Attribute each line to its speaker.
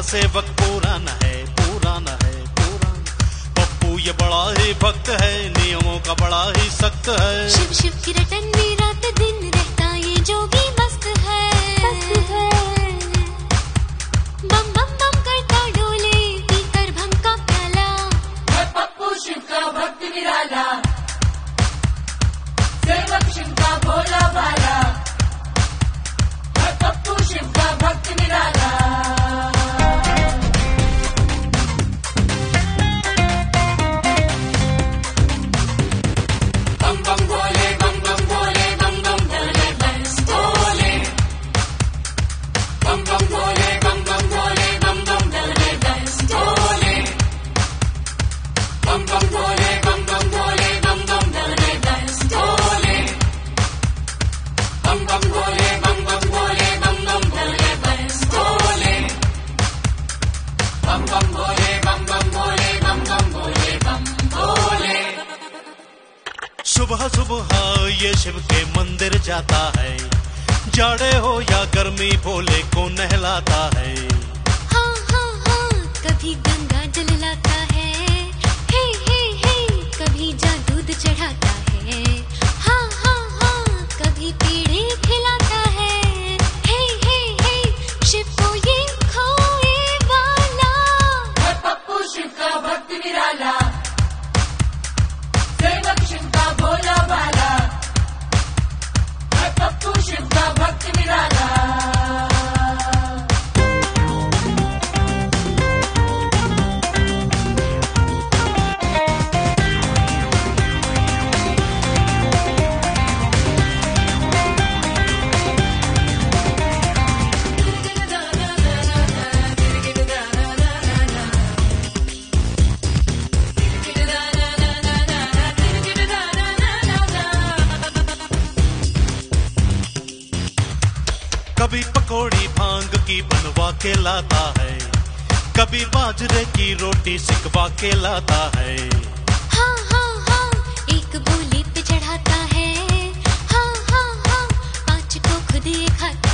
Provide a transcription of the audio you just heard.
Speaker 1: सेवक पुराना है, पुराना है, पुराना। पप्पू ये बड़ा ही भक्त है, नियमों का बड़ा ही सख्त है।
Speaker 2: शिव शिव की रटन में रात दिन रहता ये जोगी मस्त है। बम बम बम करता डोले पीकर भंग का प्याला।
Speaker 3: है पप्पू शिव का भक्त निराला, सेवक शिव का भोला भाला। है पप्पू शिव का भक्त निराला। बम बम भोले, बम बम भोले, बम बम भोले बंस भोले। बम बम भोले, बम बम भोले, बम बम भोले बंस भोले। बम बम भोले, बम बम भोले, बम बम भोले बंस भोले। बम बम भोले, बम बम भोले, बम बम भोले बंस भोले। बम बम भोले, बम बम भोले, बम बम भोले बम भोले।
Speaker 1: सुबह सुबह ये शिव के मंदिर जाता है, जाड़े हो या गर्मी भोले को नहलाता है।
Speaker 2: हाँ हाँ हाँ कभी गंगा जल लाता है, हे कभी जादूद चढ़ाता है। हाँ हाँ हाँ कभी पेड़े खिलाता है, हे शिव को ये खोए वाला।
Speaker 3: है पप्पू शिव का भक्त निराला, सेवक शिव का भोला भाला। है पप्पू शिव का भक्त निराला।
Speaker 1: कभी पकौड़ी भांग की बनवा के लाता है, कभी बाजरे की रोटी सिकवा के लाता है।
Speaker 2: हाँ हाँ हाँ एक बोली पे चढ़ाता है, हाँ हाँ हाँ 5 को खुद ये खाता